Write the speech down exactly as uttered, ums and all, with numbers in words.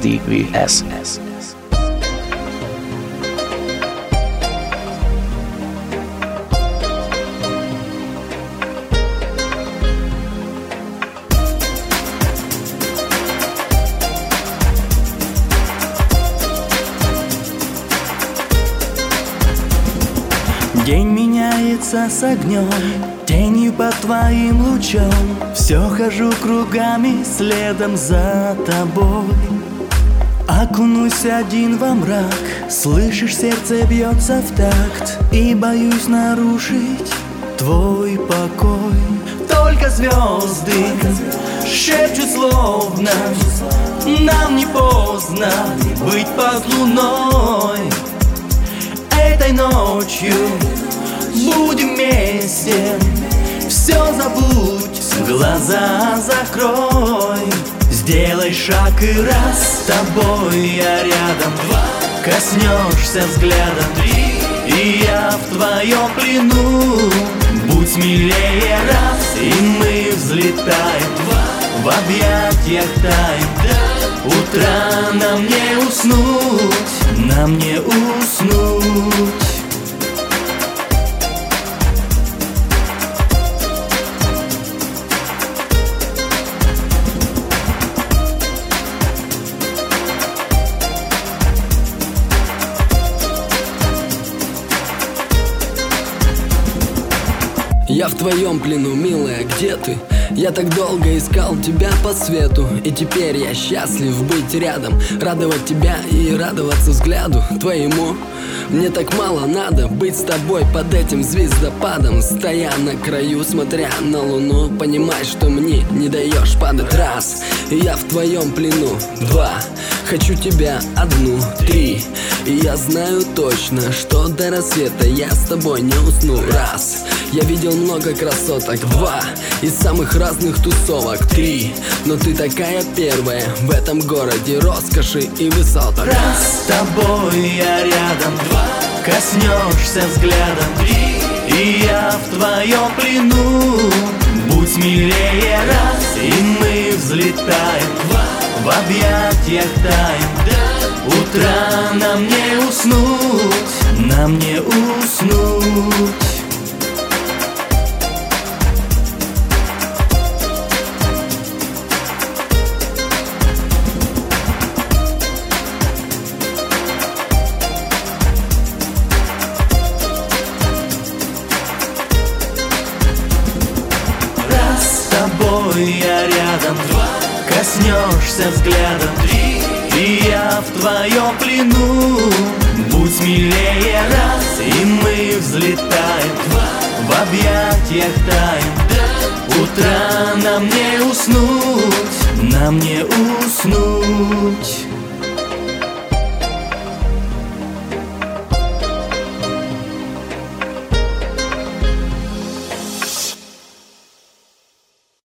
ди ви эс. День меняется с огнем, тенью под твоим лучом. Все хожу кругами следом за тобой. Окунусь один во мрак, слышишь, сердце бьется в такт, и боюсь нарушить твой покой. Только звезды шепчут словно нам не поздно быть под луной. Этой ночью будем вместе, все забудь, глаза закрой. Сделай шаг и раз, с тобой я рядом. Коснешься взглядом, и я в твоем плену. Будь смелее раз, и мы взлетаем, в объятиях таем. Утра нам не уснуть, нам не уснуть. Я в твоем плену, милая, где ты? Я так долго искал тебя по свету, и теперь я счастлив быть рядом, радовать тебя и радоваться взгляду твоему. Мне так мало надо быть с тобой под этим звездопадом, стоя на краю, смотря на луну, понимай, что мне не даешь падать. Раз, и я в твоем плену. Два, хочу тебя одну. Три, и я знаю точно, что до рассвета я с тобой не усну. Раз, я видел много красоток. Два, из самых разных тусовок. Три, но ты такая первая в этом городе роскоши и высоток. Раз, с тобой я рядом. Два, коснешься взглядом. Три, и я в твоем плену. Будь смелее раз, и мы взлетаем, в объятиях таем. Утра нам не уснуть, нам не уснуть. С тобой я рядом. Два, коснешься взглядом. Три, и я в твоем плену. Будь смелее раз, и мы взлетаем, в объятиях таем. Утра нам не уснуть, нам не уснуть.